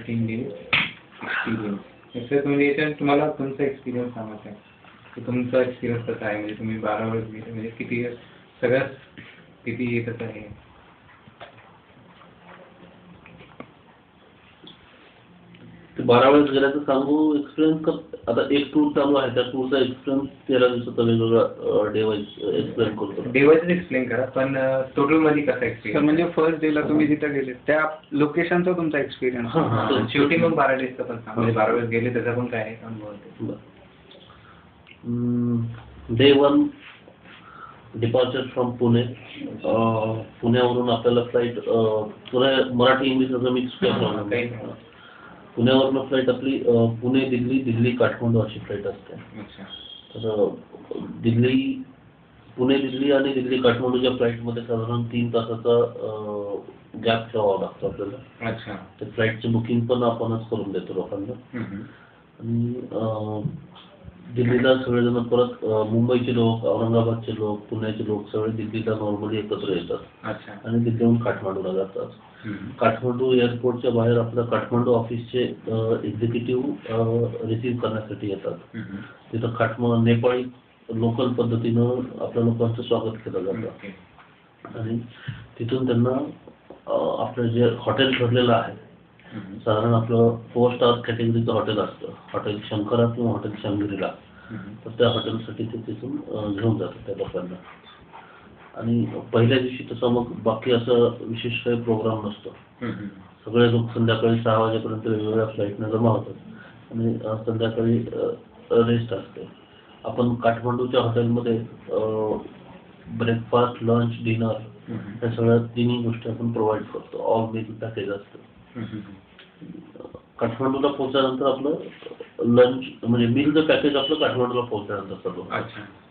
13 days experience. Sir तुम्ही याच्यात तुम्हाला तुमचा एक्सपिरियन्स सांगायचा आहे की तुमचा एक्सपिरियन्स कसा आहे, म्हणजे तुम्ही 12 वर्ष गेले, म्हणजे किती सगळ्यात किती येतच आहे. ते 12 वेळेस गेल्याचं सांगू एक्सपिरियन्स का? आता एक टूर चालू आहे, त्या टूरचा एक्सपिरियन्स 13 दिवसाचा वेगवेगळा डे वाईज एक्सप्लेन करतो. डे वाईज एक्सप्लेन करा, पण टोटल मध्ये कसा एक्सपिरियन्स म्हणजे फर्स्ट डेला तुम्ही जिथे गेले त्या लोकेशनचा तुमचा एक्सपिरियन्स. शेवटी मग 12 डेजचा पण सांगा, म्हणजे 12 वेळेस गेले त्याचा पण काय आहे अनुभव. Day 1 departure from Pune. पुण्यावरून आपल्याला फ्लाईट मराठी इंग्लिश असं मिक्स केलं. पुण्यावरनं फ्लाईट आपली पुणे दिल्ली, दिल्ली काठमांडू अशी फ्लाईट असते. तर पुणे दिल्ली आणि दिल्ली काठमांडूच्या फ्लाईटमध्ये साधारण 3 तासाचा गॅप ठेवावा लागतो आपल्याला. ते फ्लाईटचे बुकिंग पण आपणच करून देतो लोकांना. आणि दिल्लीला सगळेजण परत मुंबईचे लोक, औरंगाबादचे लोक, पुण्याचे लोक सगळे दिल्लीला नॉर्मली एकत्र येतात आणि दिल्लीहून काठमांडूला जातात. काठमांडू एअरपोर्टच्या बाहेर आपल्या काठमांडू ऑफिसचे एक्झिक्युटिव्ह रिसीव्ह करण्यासाठी येतात. तिथं नेपाळी लोकल पद्धतीनं आपल्या लोकांचं स्वागत केलं जातं आणि तिथून त्यांना आपलं जे हॉटेल ठरलेलं आहे, साधारण आपलं 4 स्टार कॅटेगरीचं हॉटेल असतं, हॉटेल शंकरा किंवा हॉटेल शंगरीला. तर त्या हॉटेलसाठी ते तिथून घेऊन जातात त्या लोकांना. आणि पहिल्या दिवशी तसं मग बाकी असं विशेष काही प्रोग्राम नसतो. सगळे लोक संध्याकाळी 6 वाजेपर्यंत वेगवेगळ्या फ्लाईटने जमा होतात आणि संध्याकाळी रेस्ट असते. आपण काठमांडूच्या हॉटेलमध्ये ब्रेकफास्ट, लंच, डिनर या सगळ्या तिन्ही गोष्टी आपण प्रोव्हाइड करतो. ऑल मील पॅकेज असतं. काठमांडूला पोहोचल्यानंतर आपलं लंच म्हणजे मीलचं पॅकेज आपलं काठमांडूला पोहोचल्यानंतर सर्व.